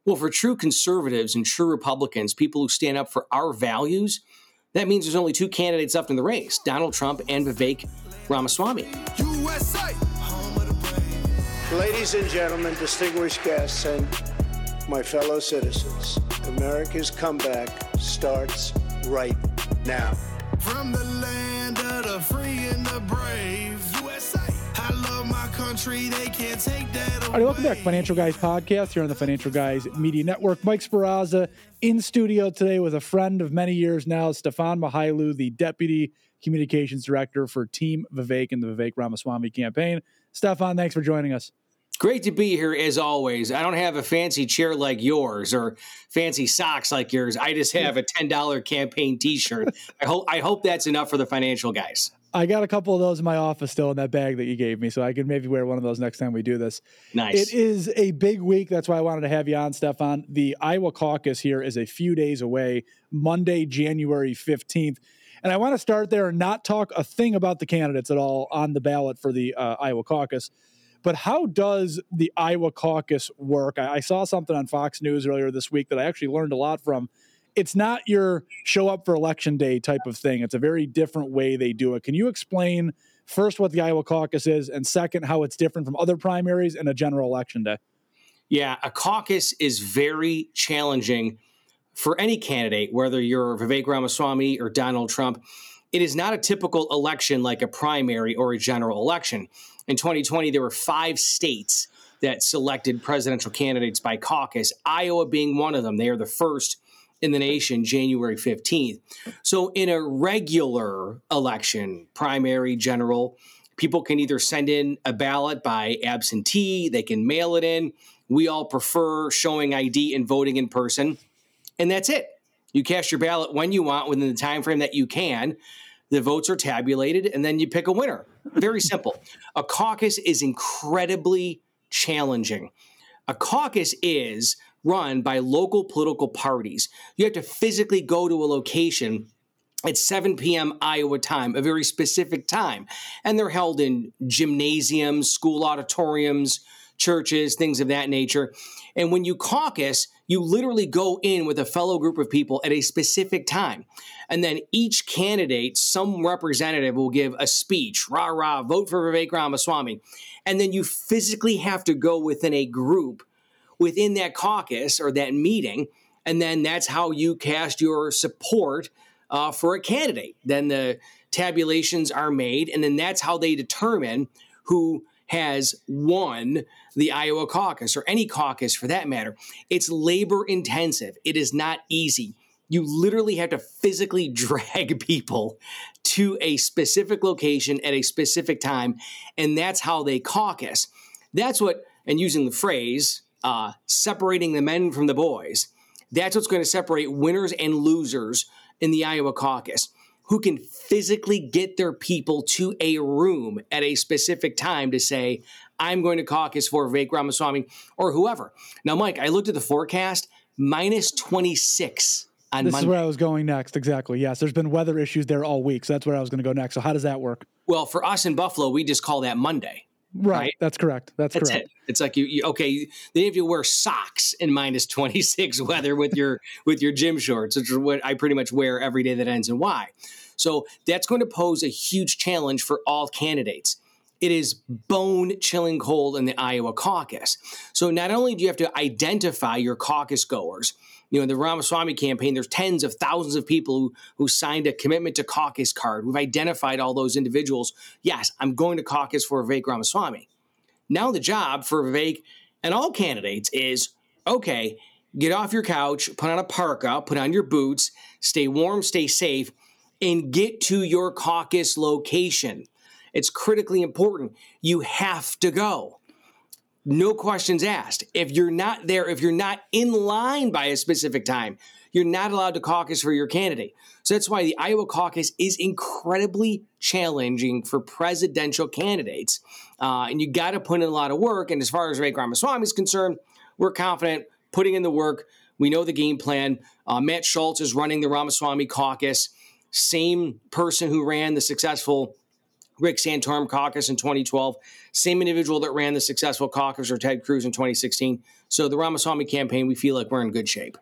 Well, for true conservatives and true Republicans, people who stand up for our values, that means there's only two candidates left in the race, Donald Trump and Vivek Ramaswamy. USA. Ladies and gentlemen, distinguished guests, and my fellow citizens, America's comeback starts right now. From the land of the free and the brave, USA. I love my country, they can't take that away. All right, welcome back. Financial Guys podcast here on the Financial Guys Media Network. Mike Speraza in studio today with a friend of many years now, Stefan Mihailu, the Deputy Communications Director for Team Vivek and the Vivek Ramaswamy campaign. Stefan, thanks for joining us. Great to be here as always. I don't have a fancy chair like yours or fancy socks like yours. I just have a $10 campaign t-shirt. I hope that's enough for the Financial Guys. I got a couple of those in my office still in that bag that you gave me, so I could maybe wear one of those next time we do this. Nice. It is a big week. That's why I wanted to have you on, Stefan. The Iowa caucus here is a few days away, Monday, January 15th. And I want to start there and not talk a thing about the candidates at all on the ballot for the Iowa caucus. But how does the Iowa caucus work? I saw something on Fox News earlier this week that I actually learned a lot from. It's not your show up for election day type of thing. It's a very different way they do it. Can you explain first what the Iowa caucus is, and second, how it's different from other primaries and a general election day? Yeah, a caucus is very challenging for any candidate, whether you're Vivek Ramaswamy or Donald Trump. It is not a typical election like a primary or a general election. In 2020, there were 5 states that selected presidential candidates by caucus, Iowa being one of them. They are the first in the nation, January 15th. So in a regular election, primary, general, people can either send in a ballot by absentee, they can mail it in. We all prefer showing ID and voting in person, and that's it. You cast your ballot when you want, within the time frame that you can. The votes are tabulated, and then you pick a winner. Very simple. A caucus is incredibly challenging. A caucus is run by local political parties. You have to physically go to a location at 7 p.m. Iowa time, a very specific time. And they're held in gymnasiums, school auditoriums, churches, things of that nature. And when you caucus, you literally go in with a fellow group of people at a specific time. And then each candidate, some representative will give a speech, rah, rah, vote for Vivek Ramaswamy. And then you physically have to go within a group within that caucus or that meeting. And then that's how you cast your support for a candidate. Then the tabulations are made, and then that's how they determine who has won the Iowa caucus, or any caucus for that matter. It's labor intensive. It is not easy. You literally have to physically drag people to a specific location at a specific time, and that's how they caucus. That's what, and using the phrase, separating the men from the boys, that's what's going to separate winners and losers in the Iowa caucus. Who can physically get their people to a room at a specific time to say, I'm going to caucus for Vivek Ramaswamy or whoever. Now, Mike, I looked at the forecast, minus 26 on Monday. This is where I was going next. Exactly. Yes. There's been weather issues there all week. So that's where I was going to go next. So how does that work? Well, for us in Buffalo, we just call that Monday. Right. That's correct. That's correct. It. It's like okay. Then if you wear socks in minus 26 weather with your gym shorts, which is what I pretty much wear every day that ends in Y. So that's going to pose a huge challenge for all candidates. It is bone-chilling cold in the Iowa caucus. So not only do you have to identify your caucus goers, in the Ramaswamy campaign, there's tens of thousands of people who signed a commitment to caucus card. We've identified all those individuals. Yes, I'm going to caucus for Vivek Ramaswamy. Now the job for Vivek and all candidates is, okay, get off your couch, put on a parka, put on your boots, stay warm, stay safe, and get to your caucus location. It's critically important. You have to go. No questions asked. If you're not there, if you're not in line by a specific time, you're not allowed to caucus for your candidate. So that's why the Iowa caucus is incredibly challenging for presidential candidates. And you got to put in a lot of work. And as far as Vivek Ramaswamy is concerned, we're confident putting in the work. We know the game plan. Matt Schultz is running the Ramaswamy caucus. Same person who ran the successful Rick Santorum caucus in 2012, same individual that ran the successful caucus for Ted Cruz in 2016. So the Ramaswamy campaign, we feel like we're in good shape.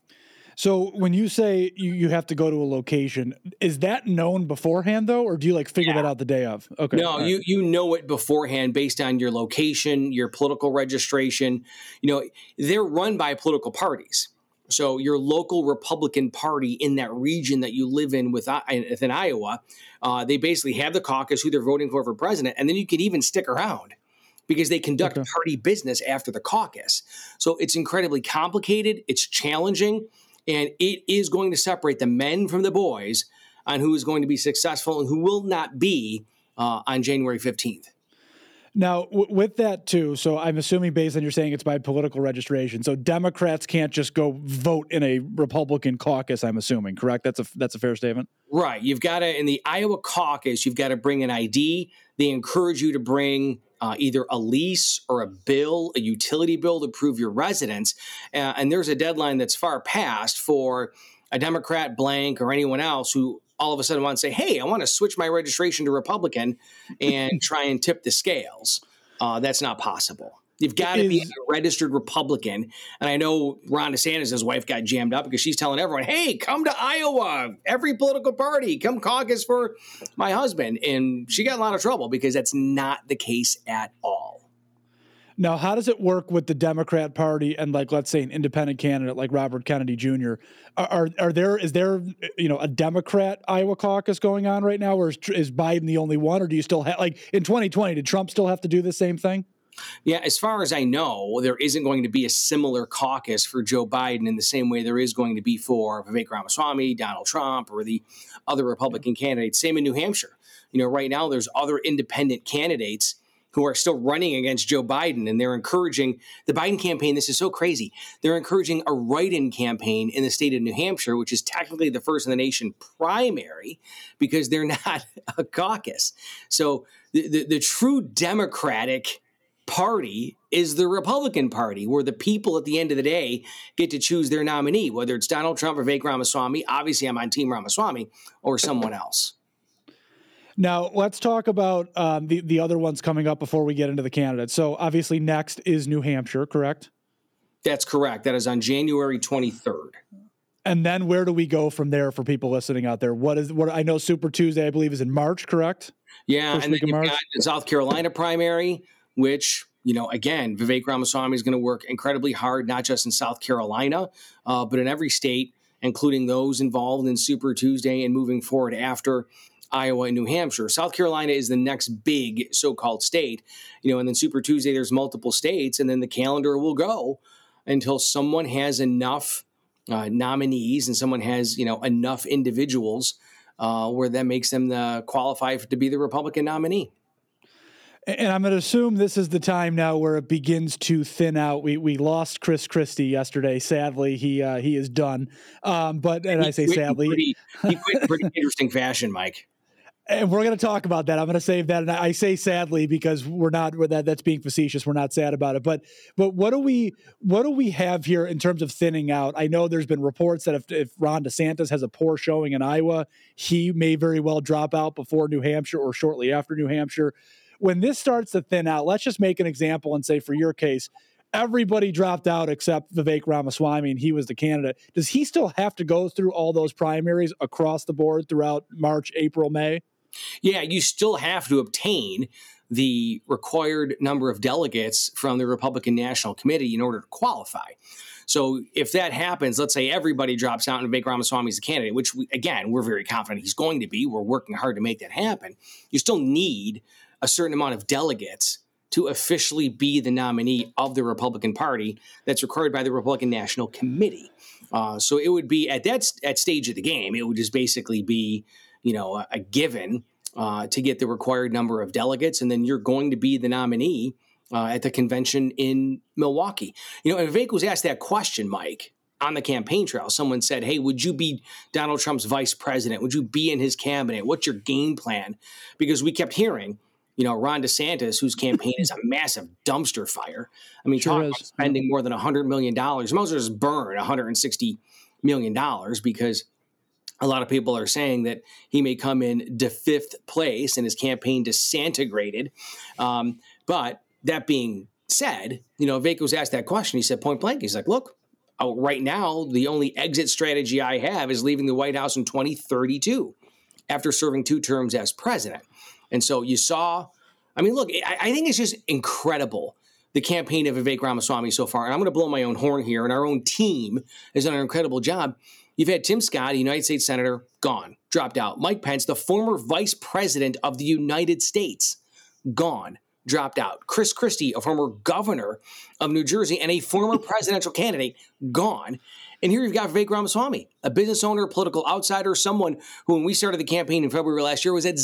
So when you say you have to go to a location, is that known beforehand though, or do you figure that out the day of? Okay. No, right. you know it beforehand based on your location, your political registration. They're run by political parties. So your local Republican Party in that region that you live in within Iowa, they basically have the caucus, who they're voting for president, and then you can even stick around because they conduct party business after the caucus. So it's incredibly complicated. It's challenging. And it is going to separate the men from the boys on who is going to be successful and who will not be on January 15th. Now, with that too, so I'm assuming based on you're saying it's by political registration. So Democrats can't just go vote in a Republican caucus, I'm assuming, correct? That's a fair statement? Right. You've got to, in the Iowa caucus, you've got to bring an ID. They encourage you to bring either a lease or a bill, a utility bill to prove your residence. And there's a deadline that's far past for a Democrat blank or anyone else who all of a sudden want to say, hey, I want to switch my registration to Republican and try and tip the scales. That's not possible. You've got to be a registered Republican. And I know Ron DeSantis, his wife, got jammed up because she's telling everyone, hey, come to Iowa, every political party, come caucus for my husband. And she got a lot of trouble because that's not the case at all. Now, how does it work with the Democrat Party and, let's say, an independent candidate like Robert Kennedy Jr.? Is there a Democrat Iowa caucus going on right now, or is Biden the only one, or do you still have, in 2020, did Trump still have to do the same thing? Yeah, as far as I know, there isn't going to be a similar caucus for Joe Biden in the same way there is going to be for Vivek Ramaswamy, Donald Trump, or the other Republican candidates. Same in New Hampshire. Right now there's other independent candidates who are still running against Joe Biden, and they're encouraging the Biden campaign. This is so crazy. They're encouraging a write-in campaign in the state of New Hampshire, which is technically the first in the nation primary because they're not a caucus. So the true Democratic Party is the Republican Party, where the people at the end of the day get to choose their nominee, whether it's Donald Trump or Vivek Ramaswamy. Obviously, I'm on Team Ramaswamy, or someone else. Now, let's talk about the other ones coming up before we get into the candidates. So obviously next is New Hampshire, correct? That's correct. That is on January 23rd. And then where do we go from there for people listening out there? What I know Super Tuesday, I believe, is in March, correct? Yeah, and then you've got the South Carolina primary, which, again, Vivek Ramaswamy is going to work incredibly hard, not just in South Carolina, but in every state, including those involved in Super Tuesday and moving forward after Iowa and New Hampshire. South Carolina is the next big so-called state, and then Super Tuesday, there's multiple states, and then the calendar will go until someone has enough nominees and someone has, enough individuals where that makes them qualify to be the Republican nominee. And I'm going to assume this is the time now where it begins to thin out. We lost Chris Christie yesterday. Sadly, he is done. I say sadly, he quit in pretty interesting fashion, Mike. And we're going to talk about that. I'm going to save that. And I say sadly because that's being facetious. We're not sad about it. But what do we have here in terms of thinning out? I know there's been reports that if Ron DeSantis has a poor showing in Iowa, he may very well drop out before New Hampshire or shortly after New Hampshire. When this starts to thin out, let's just make an example and say for your case, everybody dropped out except Vivek Ramaswamy, and he was the candidate. Does he still have to go through all those primaries across the board throughout March, April, May? Yeah, you still have to obtain the required number of delegates from the Republican National Committee in order to qualify. So if that happens, let's say everybody drops out and Vivek Ramaswamy is the candidate, which, we're very confident he's going to be. We're working hard to make that happen. You still need a certain amount of delegates to officially be the nominee of the Republican Party that's required by the Republican National Committee. So it would be at that stage of the game, it would just basically be, a given to get the required number of delegates, and then you're going to be the nominee at the convention in Milwaukee. And Vivek was asked that question, Mike, on the campaign trail. Someone said, hey, would you be Donald Trump's vice president? Would you be in his cabinet? What's your game plan? Because we kept hearing, Ron DeSantis, whose campaign is a massive dumpster fire. I mean, talking about spending more than $100 million. Most of us burn $160 million because A lot of people are saying that he may come in to fifth place and his campaign disintegrated. But that being said, Vivek was asked that question. He said point blank, he's like, look, right now, the only exit strategy I have is leaving the White House in 2032 after serving 2 terms as president. And so you saw, look, I think it's just incredible, the campaign of Vivek Ramaswamy so far. And I'm going to blow my own horn here, and our own team has done an incredible job. You've had Tim Scott, a United States Senator, gone, dropped out. Mike Pence, the former Vice President of the United States, gone, dropped out. Chris Christie, a former governor of New Jersey and a former presidential candidate, gone. And here you've got Vivek Ramaswamy, a business owner, political outsider, someone who, when we started the campaign in February last year, was at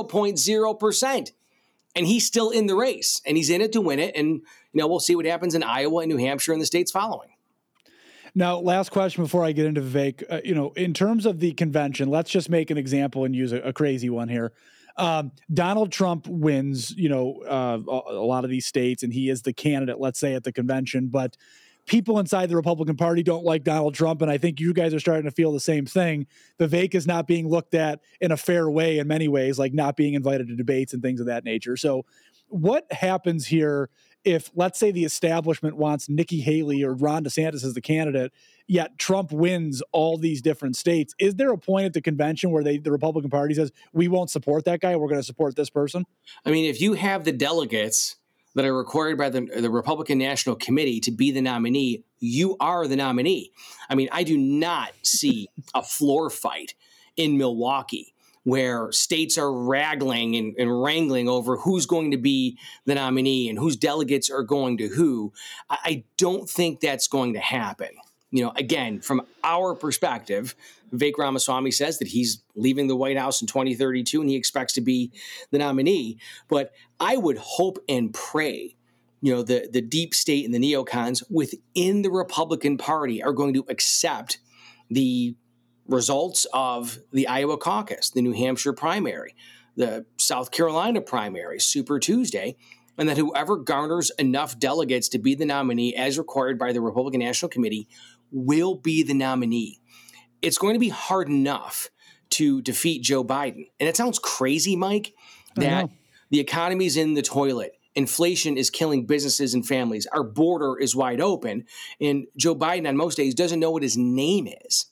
0.0%. And he's still in the race, and he's in it to win it. And, we'll see what happens in Iowa and New Hampshire and the states following. Now, last question before I get into Vivek. In terms of the convention, let's just make an example and use a crazy one here. Donald Trump wins, a lot of these states, and he is the candidate, let's say, at the convention. But people inside the Republican Party don't like Donald Trump, and I think you guys are starting to feel the same thing. Vivek is not being looked at in a fair way in many ways, like not being invited to debates and things of that nature. So what happens here if, let's say, the establishment wants Nikki Haley or Ron DeSantis as the candidate, yet Trump wins all these different states? Is there a point at the convention where the Republican Party says, we won't support that guy, we're going to support this person? If you have the delegates that are required by the Republican National Committee to be the nominee, you are the nominee. I do not see a floor fight in Milwaukee where states are wrangling and wrangling over who's going to be the nominee and whose delegates are going to who. I don't think that's going to happen. Again, from our perspective, Vivek Ramaswamy says that he's leaving the White House in 2032 and he expects to be the nominee. But I would hope and pray, the deep state and the neocons within the Republican Party are going to accept the results of the Iowa caucus, the New Hampshire primary, the South Carolina primary, Super Tuesday, and that whoever garners enough delegates to be the nominee as required by the Republican National Committee will be the nominee. It's going to be hard enough to defeat Joe Biden. And it sounds crazy, Mike, that the economy's in the toilet. Inflation is killing businesses and families. Our border is wide open. And Joe Biden on most days doesn't know what his name is.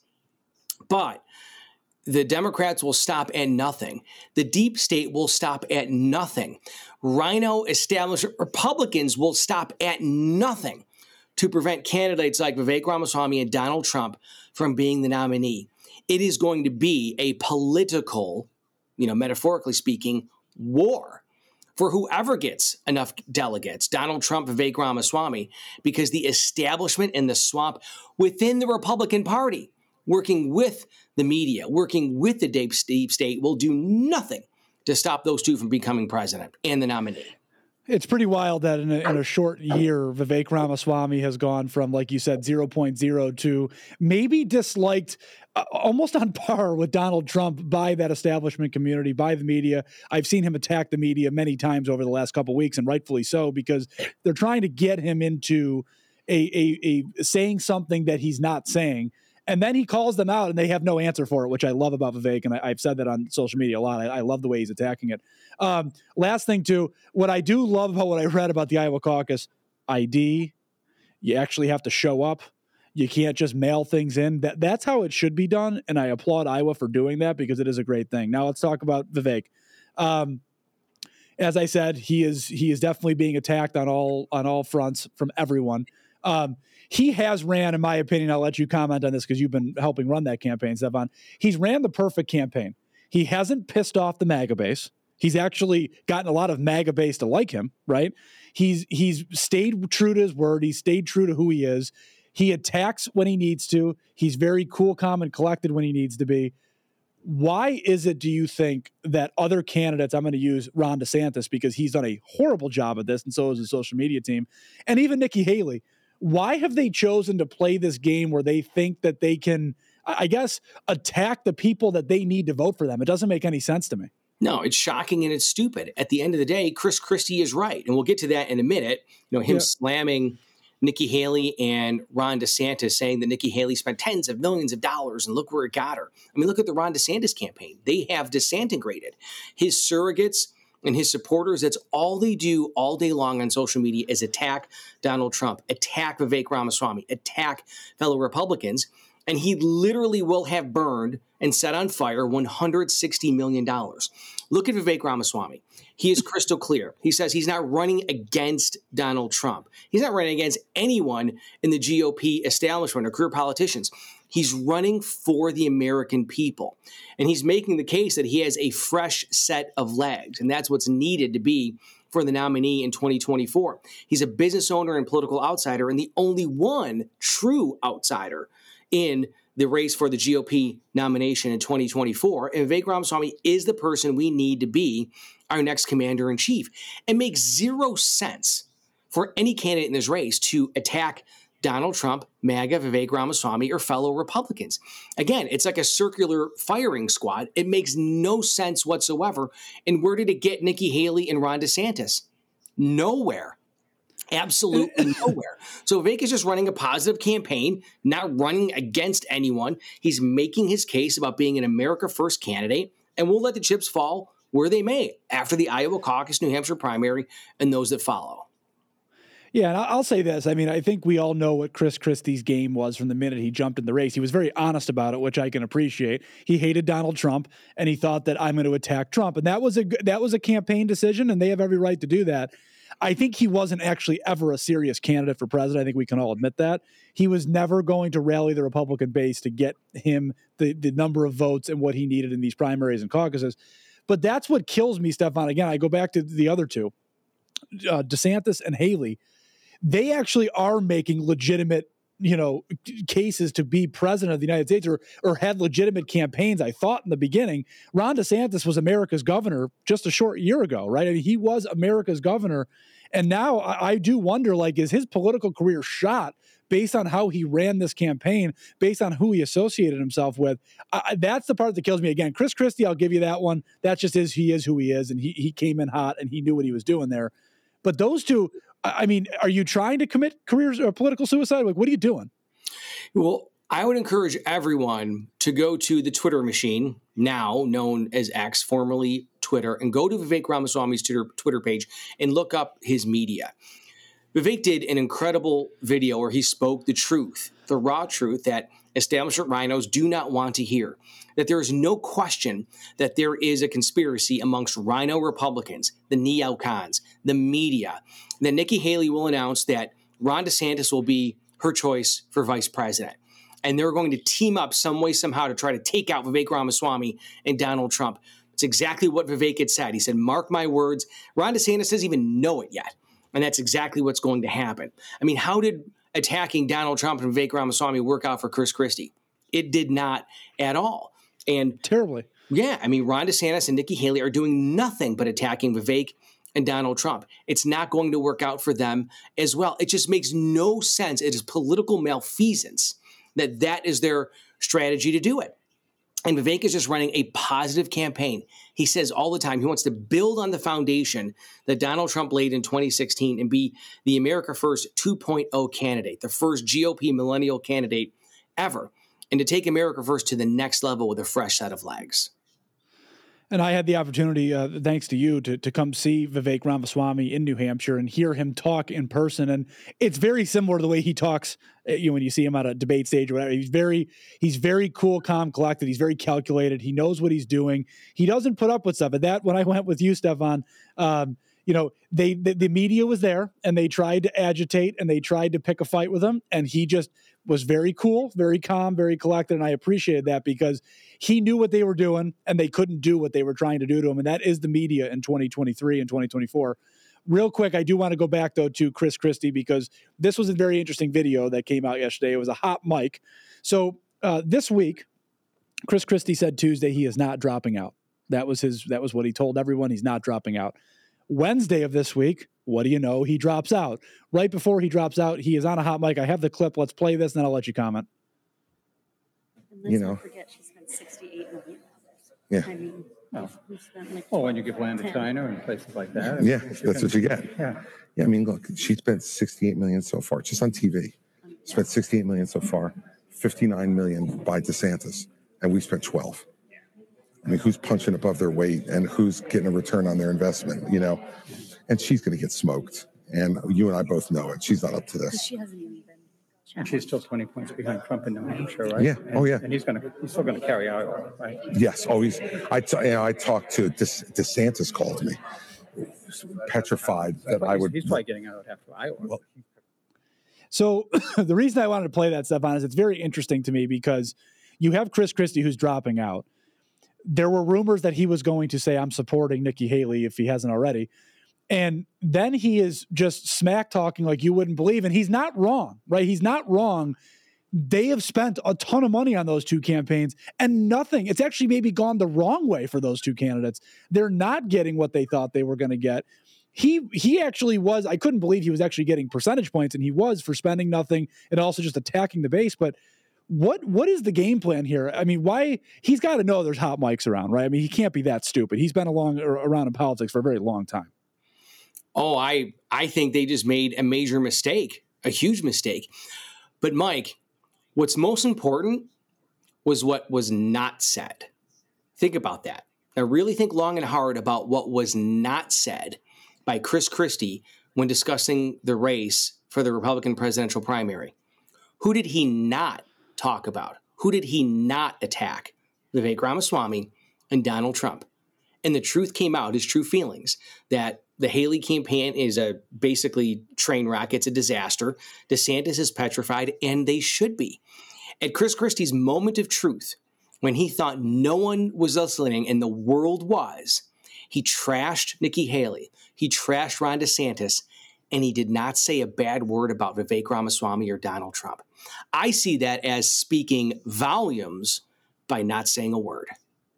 But the Democrats will stop at nothing. The deep state will stop at nothing. Rhino establishment Republicans will stop at nothing to prevent candidates like Vivek Ramaswamy and Donald Trump from being the nominee. It is going to be a political, metaphorically speaking, war for whoever gets enough delegates, Donald Trump, Vivek Ramaswamy, because the establishment and the swamp within the Republican Party, working with the media, working with the deep state, will do nothing to stop those two from becoming president and the nominee. It's pretty wild that in a short year, Vivek Ramaswamy has gone from, like you said, 0.0 to maybe disliked almost on par with Donald Trump by that establishment community, by the media. I've seen him attack the media many times over the last couple of weeks, and rightfully so, because they're trying to get him into a saying something that he's not saying. And then he calls them out, and they have no answer for it, which I love about Vivek, and I've said that on social media a lot. I love the way he's attacking it. Last thing, too, what I do love about what I read about the Iowa caucus, ID, you actually have to show up. You can't just mail things in. That's how it should be done, and I applaud Iowa for doing that because it is a great thing. Now let's talk about Vivek. As I said, he is definitely being attacked on all fronts from everyone. He has ran, in my opinion, I'll let you comment on this because you've been helping run that campaign, Stefan. He's ran the perfect campaign. He hasn't pissed off the MAGA base. He's actually gotten a lot of MAGA base to like him, right? He's stayed true to his word. He's stayed true to who he is. He attacks when he needs to. He's very cool, calm, and collected when he needs to be. Why is it, do you think, that other candidates, I'm going to use Ron DeSantis because he's done a horrible job at this, and so is his social media team, and even Nikki Haley, why have they chosen to play this game where they think that they can, I guess, attack the people that they need to vote for them? It doesn't make any sense to me. No, it's shocking and it's stupid. At the end of the day, Chris Christie is right. And we'll get to that in a minute. Him slamming Nikki Haley and Ron DeSantis saying that Nikki Haley spent tens of millions of dollars and look where it got her. I mean, look at the Ron DeSantis campaign. They have disintegrated. His surrogates and his supporters, that's all they do all day long on social media is attack Donald Trump, attack Vivek Ramaswamy, attack fellow Republicans. And he literally will have burned and set on fire $160 million. Look at Vivek Ramaswamy. He is crystal clear. He says he's not running against Donald Trump. He's not running against anyone in the GOP establishment or career politicians. He's running for the American people. And he's making the case that he has a fresh set of legs. And that's what's needed to be for the nominee in 2024. He's a business owner and political outsider, and the only one true outsider in the race for the GOP nomination in 2024. And Vivek Ramaswamy is the person we need to be our next commander-in-chief. It makes zero sense for any candidate in this race to attack Donald Trump, MAGA, Vivek Ramaswamy, or fellow Republicans. Again, it's like a circular firing squad. It makes no sense whatsoever. And where did it get Nikki Haley and Ron DeSantis? Nowhere. Absolutely nowhere. So Vivek is just running a positive campaign, not running against anyone. He's making his case about being an America First candidate, and we'll let the chips fall where they may after the Iowa caucus, New Hampshire primary, and those that follow. Yeah, and I'll say this. I mean, I think we all know what Chris Christie's game was from the minute he jumped in the race. He was very honest about it, which I can appreciate. He hated Donald Trump, and he thought that I'm going to attack Trump. And that was a campaign decision, and they have every right to do that. I think he wasn't actually ever a serious candidate for president. I think we can all admit that. He was never going to rally the Republican base to get him the number of votes and what he needed in these primaries and caucuses. But that's what kills me, Stefan. Again, I go back to the other two, DeSantis and Haley. They actually are making legitimate, cases to be president of the United States or had legitimate campaigns. I thought in the beginning, Ron DeSantis was America's governor just a short year ago, right? I mean, he was America's governor. And now I do wonder, is his political career shot based on how he ran this campaign, based on who he associated himself with? That's the part that kills me. Again, Chris Christie, I'll give you that one. That just is, he is who he is. And he came in hot and he knew what he was doing there. But those two, I mean, are you trying to commit careers or political suicide? What are you doing? Well, I would encourage everyone to go to the Twitter machine, now known as X, formerly Twitter, and go to Vivek Ramaswamy's Twitter page and look up his media. Vivek did an incredible video where he spoke the truth, the raw truth that establishment rhinos do not want to hear, that there is no question that there is a conspiracy amongst rhino Republicans, the neocons, the media, that Nikki Haley will announce that Ron DeSantis will be her choice for vice president. And they're going to team up some way, somehow to try to take out Vivek Ramaswamy and Donald Trump. It's exactly what Vivek had said. He said, mark my words, Ron DeSantis doesn't even know it yet. And that's exactly what's going to happen. I mean, how did attacking Donald Trump and Vivek Ramaswamy work out for Chris Christie? It did not at all. And terribly. Yeah, I mean, Ron DeSantis and Nikki Haley are doing nothing but attacking Vivek and Donald Trump. It's not going to work out for them as well. It just makes no sense. It is political malfeasance that is their strategy to do it. And Vivek is just running a positive campaign. He says all the time he wants to build on the foundation that Donald Trump laid in 2016 and be the America First 2.0 candidate, the first GOP millennial candidate ever, and to take America First to the next level with a fresh set of legs. And I had the opportunity, thanks to you, to come see Vivek Ramaswamy in New Hampshire and hear him talk in person. And it's very similar to the way he talks when you see him at a debate stage or whatever. He's very cool, calm, collected. He's very calculated. He knows what he's doing. He doesn't put up with stuff. And that, when I went with you, Stefan, the media was there and they tried to agitate and they tried to pick a fight with him. And he just was very cool, very calm, very collected. And I appreciated that because he knew what they were doing and they couldn't do what they were trying to do to him. And that is the media in 2023 and 2024. Real quick, I do want to go back, though, to Chris Christie because this was a very interesting video that came out yesterday. It was a hot mic. So this week, Chris Christie said Tuesday he is not dropping out. That was what he told everyone. He's not dropping out. Wednesday of this week, what do you know? He drops out. Right before he drops out, he is on a hot mic. I have the clip. Let's play this, and then I'll let you comment. And let's not forget she spent $68 million. Yeah. I mean, Well, when you give land to China and places like that. Yeah, that's what you get. Yeah. Yeah, I mean, look, she spent $68 million so far, just on TV. Spent $68 million so far, $59 million by DeSantis, and we spent 12. I mean, who's punching above their weight and who's getting a return on their investment, you know? And she's going to get smoked. And you and I both know it. She's not up to this. She hasn't even been. And she's still 20 points behind Trump in New Hampshire, right? Yeah. And, Oh, yeah. And he's still going to carry Iowa, right? Yes. Always. I talked to DeSantis called me, petrified that I would. He's probably getting out after Iowa. Well, So the reason I wanted to play that stuff on is it's very interesting to me because you have Chris Christie who's dropping out. There were rumors that he was going to say, I'm supporting Nikki Haley if he hasn't already. And then he is just smack talking like you wouldn't believe. And he's not wrong, right? He's not wrong. They have spent a ton of money on those two campaigns and nothing. It's actually maybe gone the wrong way for those two candidates. They're not getting what they thought they were going to get. He actually was, I couldn't believe he was actually getting percentage points, and he was for spending nothing and also just attacking the base. But what is the game plan here? I mean, why he's got to know there's hot mics around, right? I mean, he can't be that stupid. He's been around in politics for a very long time. Oh, I think they just made a major mistake, a huge mistake. But Mike, what's most important was what was not said. Think about that. Now really think long and hard about what was not said by Chris Christie when discussing the race for the Republican presidential primary. Who did he not talk about? Who did he not attack? Vivek Ramaswamy and Donald Trump. And the truth came out, his true feelings, that the Haley campaign is a basically train wreck. It's a disaster. DeSantis is petrified, and they should be. At Chris Christie's moment of truth, when he thought no one was listening and the world was, he trashed Nikki Haley. He trashed Ron DeSantis, and he did not say a bad word about Vivek Ramaswamy or Donald Trump. I see that as speaking volumes by not saying a word.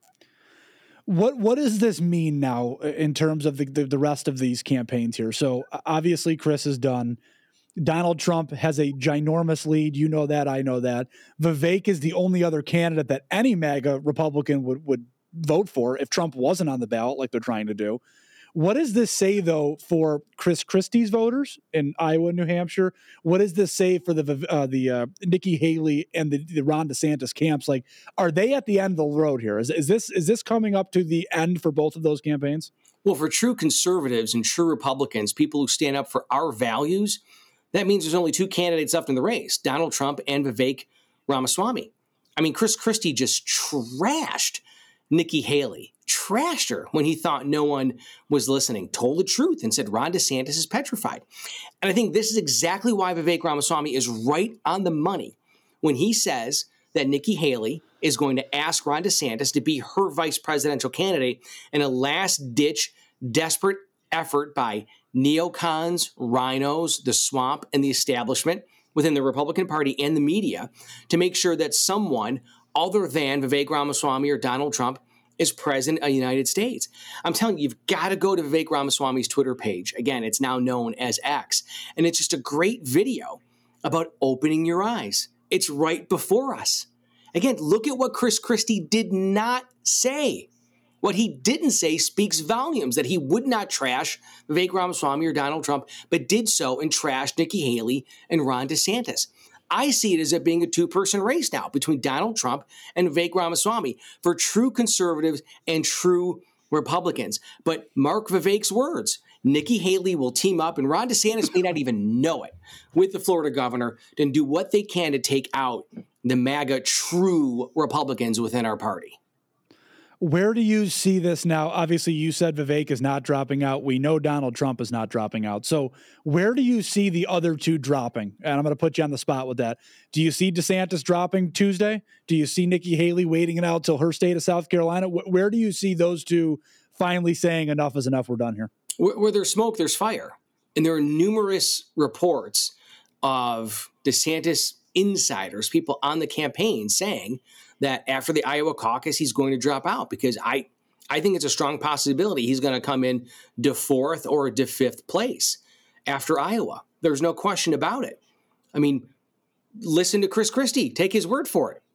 What does this mean now in terms of the rest of these campaigns here? So obviously Chris is done. Donald Trump has a ginormous lead. You know that. I know that. Vivek is the only other candidate that any MAGA Republican would vote for if Trump wasn't on the ballot like they're trying to do. What does this say, though, for Chris Christie's voters in Iowa and New Hampshire? What does this say for the Nikki Haley and the Ron DeSantis camps? Like, are they at the end of the road here? Is this coming up to the end for both of those campaigns? Well, for true conservatives and true Republicans, people who stand up for our values, that means there's only two candidates left in the race, Donald Trump and Vivek Ramaswamy. I mean, Chris Christie just trashed Nikki Haley, trashed her when he thought no one was listening, told the truth and said Ron DeSantis is petrified. And I think this is exactly why Vivek Ramaswamy is right on the money when he says that Nikki Haley is going to ask Ron DeSantis to be her vice presidential candidate in a last-ditch, desperate effort by neocons, rhinos, the swamp, and the establishment within the Republican Party and the media to make sure that someone other than Vivek Ramaswamy or Donald Trump is president of the United States. I'm telling you, you've got to go to Vivek Ramaswamy's Twitter page. Again, it's now known as X. And it's just a great video about opening your eyes. It's right before us. Again, look at what Chris Christie did not say. What he didn't say speaks volumes, that he would not trash Vivek Ramaswamy or Donald Trump, but did so and trashed Nikki Haley and Ron DeSantis. I see it as it being a two-person race now between Donald Trump and Vivek Ramaswamy for true conservatives and true Republicans. But mark Vivek's words. Nikki Haley will team up, and Ron DeSantis may not even know it, with the Florida governor to do what they can to take out the MAGA true Republicans within our party. Where do you see this now? Obviously, you said Vivek is not dropping out. We know Donald Trump is not dropping out. So where do you see the other two dropping? And I'm going to put you on the spot with that. Do you see DeSantis dropping Tuesday? Do you see Nikki Haley waiting it out till her state of South Carolina? Where do you see those two finally saying enough is enough, we're done here? Where there's smoke, there's fire. And there are numerous reports of DeSantis insiders, people on the campaign saying that after the Iowa caucus, he's going to drop out because I think it's a strong possibility he's going to come in to fourth or to fifth place after Iowa. There's no question about it. I mean, listen to Chris Christie. Take his word for it.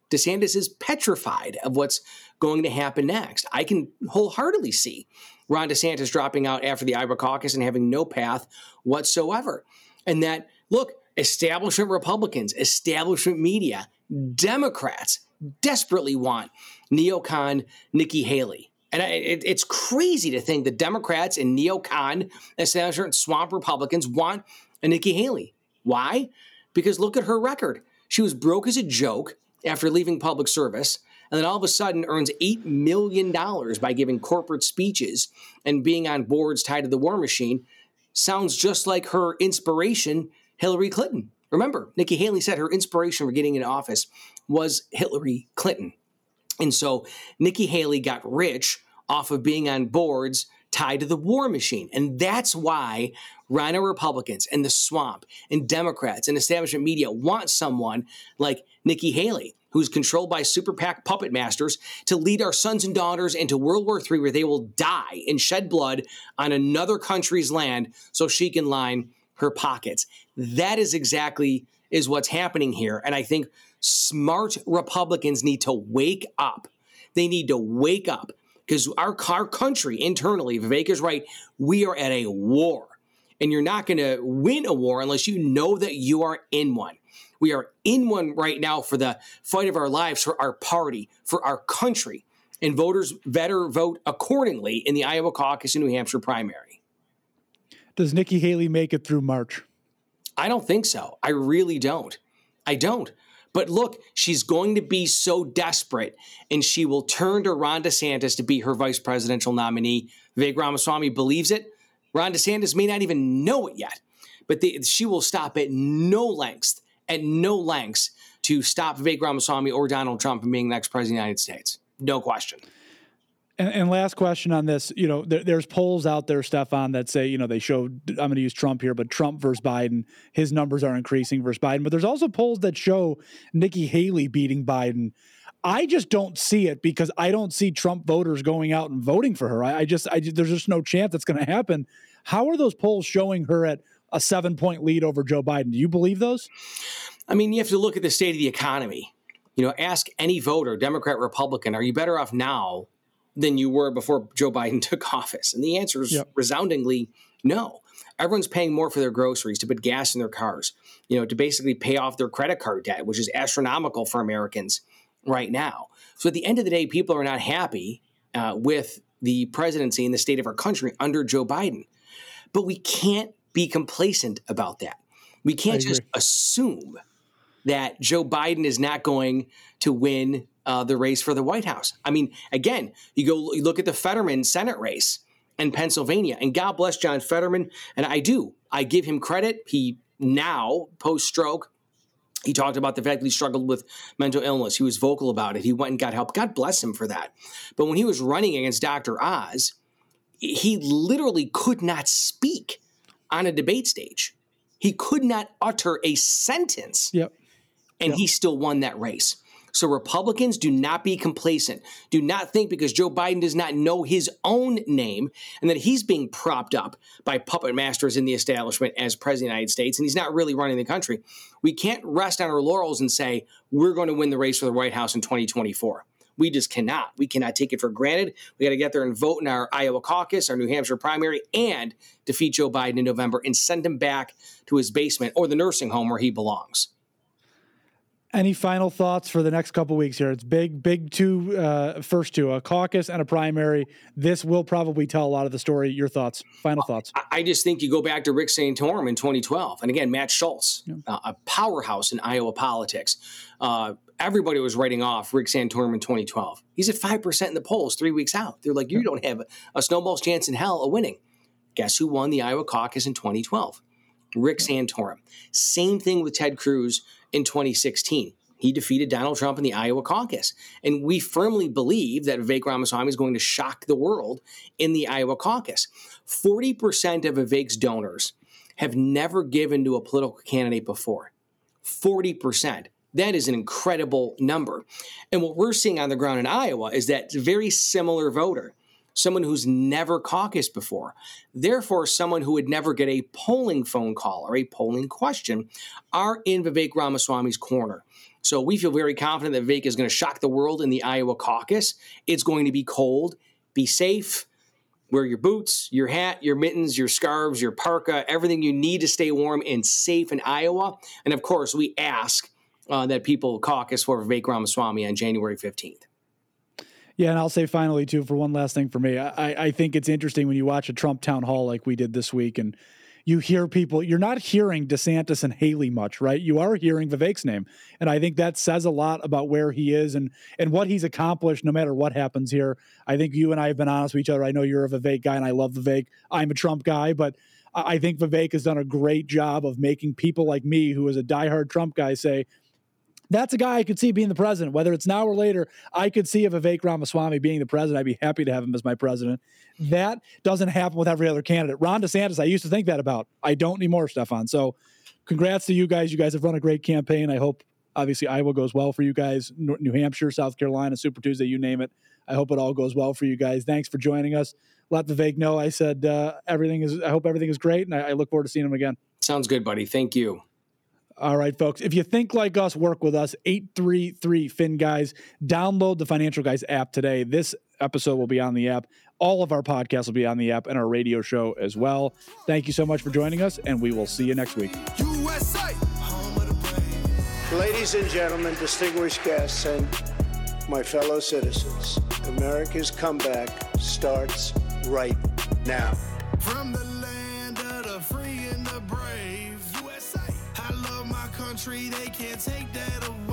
DeSantis is petrified of what's going to happen next. I can wholeheartedly see Ron DeSantis dropping out after the Iowa caucus and having no path whatsoever. And that, look, establishment Republicans, establishment media, Democrats desperately want neocon Nikki Haley. And it's crazy to think that Democrats and neocon establishment swamp Republicans want a Nikki Haley. Why? Because look at her record. She was broke as a joke after leaving public service, and then all of a sudden earns $8 million by giving corporate speeches and being on boards tied to the war machine. Sounds just like her inspiration, Hillary Clinton. Remember, Nikki Haley said her inspiration for getting into office was Hillary Clinton. And so Nikki Haley got rich off of being on boards tied to the war machine. And that's why Rhino Republicans and the swamp and Democrats and establishment media want someone like Nikki Haley, who's controlled by super PAC puppet masters, to lead our sons and daughters into World War III, where they will die and shed blood on another country's land so she can line her pockets. That is exactly what's happening here. And I think smart Republicans need to wake up. They need to wake up because our country internally, Vivek is right, we are at a war. And you're not going to win a war unless you know that you are in one. We are in one right now for the fight of our lives, for our party, for our country. And voters better vote accordingly in the Iowa caucus and New Hampshire primary. Does Nikki Haley make it through March? I don't think so. I really don't. I don't. But look, she's going to be so desperate, and she will turn to Ron DeSantis to be her vice presidential nominee. Vivek Ramaswamy believes it. Ron DeSantis may not even know it yet, but she will stop at no lengths to stop Vivek Ramaswamy or Donald Trump from being the next president of the United States. No question. And last question on this, there's polls out there, Stefan, that say, they show, I'm going to use Trump here, but Trump versus Biden, his numbers are increasing versus Biden. But there's also polls that show Nikki Haley beating Biden. I just don't see it because I don't see Trump voters going out and voting for her. There's just no chance that's going to happen. How are those polls showing her at a 7-point lead over Joe Biden? Do you believe those? I mean, you have to look at the state of the economy. Ask any voter, Democrat, Republican, are you better off now than you were before Joe Biden took office? And the answer is resoundingly no. Everyone's paying more for their groceries, to put gas in their cars, to basically pay off their credit card debt, which is astronomical for Americans right now. So at the end of the day, people are not happy with the presidency and the state of our country under Joe Biden. But we can't be complacent about that. We can't just assume that Joe Biden is not going to win the race for the White House. I mean, again, you look at the Fetterman Senate race in Pennsylvania, and God bless John Fetterman, and I give him credit. He now, post-stroke, he talked about the fact that he struggled with mental illness. He was vocal about it. He went and got help. God bless him for that. But when he was running against Dr. Oz, he literally could not speak on a debate stage. He could not utter a sentence, and he still won that race. So Republicans, do not be complacent. Do not think because Joe Biden does not know his own name and that he's being propped up by puppet masters in the establishment as president of the United States, and he's not really running the country. We can't rest on our laurels and say we're going to win the race for the White House in 2024. We just cannot. We cannot take it for granted. We got to get there and vote in our Iowa caucus, our New Hampshire primary, and defeat Joe Biden in November and send him back to his basement or the nursing home where he belongs. Any final thoughts for the next couple of weeks here? It's big first two, a caucus and a primary. This will probably tell a lot of the story. Your thoughts, final thoughts. I just think you go back to Rick Santorum in 2012. And again, Matt Schultz, a powerhouse in Iowa politics. Everybody was writing off Rick Santorum in 2012. He's at 5% in the polls 3 weeks out. They're like, you don't have a snowball's chance in hell of winning. Guess who won the Iowa caucus in 2012? Rick Santorum. Same thing with Ted Cruz in 2016. He defeated Donald Trump in the Iowa caucus. And we firmly believe that Vivek Ramaswamy is going to shock the world in the Iowa caucus. 40% of Vivek's donors have never given to a political candidate before. 40%. That is an incredible number. And what we're seeing on the ground in Iowa is that very similar voter, someone who's never caucused before, therefore someone who would never get a polling phone call or a polling question, are in Vivek Ramaswamy's corner. So we feel very confident that Vivek is going to shock the world in the Iowa caucus. It's going to be cold. Be safe. Wear your boots, your hat, your mittens, your scarves, your parka, everything you need to stay warm and safe in Iowa. And of course, we ask that people caucus for Vivek Ramaswamy on January 15th. Yeah, and I'll say finally, too, for one last thing for me, I think it's interesting when you watch a Trump town hall like we did this week and you hear people, you're not hearing DeSantis and Haley much, right? You are hearing Vivek's name. And I think that says a lot about where he is and what he's accomplished no matter what happens here. I think you and I have been honest with each other. I know you're a Vivek guy and I love Vivek. I'm a Trump guy, but I think Vivek has done a great job of making people like me, who is a diehard Trump guy, say, that's a guy I could see being the president, whether it's now or later. I could see a Vivek Ramaswamy being the president. I'd be happy to have him as my president. That doesn't happen with every other candidate. Ron DeSantis, I used to think that about. I don't anymore, Stefan. So congrats to you guys. You guys have run a great campaign. I hope, obviously, Iowa goes well for you guys. New Hampshire, South Carolina, Super Tuesday, you name it. I hope it all goes well for you guys. Thanks for joining us. Let Vivek know I said I hope everything is great, and I look forward to seeing him again. Sounds good, buddy. Thank you. All right, folks. If you think like us, work with us. 833 Fin Guys. Download the Financial Guys app today. This episode will be on the app. All of our podcasts will be on the app and our radio show as well. Thank you so much for joining us, and we will see you next week. USA, home of the brave. Ladies and gentlemen, distinguished guests, and my fellow citizens, America's comeback starts right now. From the land of the free and the brave, USA, I love my country, they can't take that away.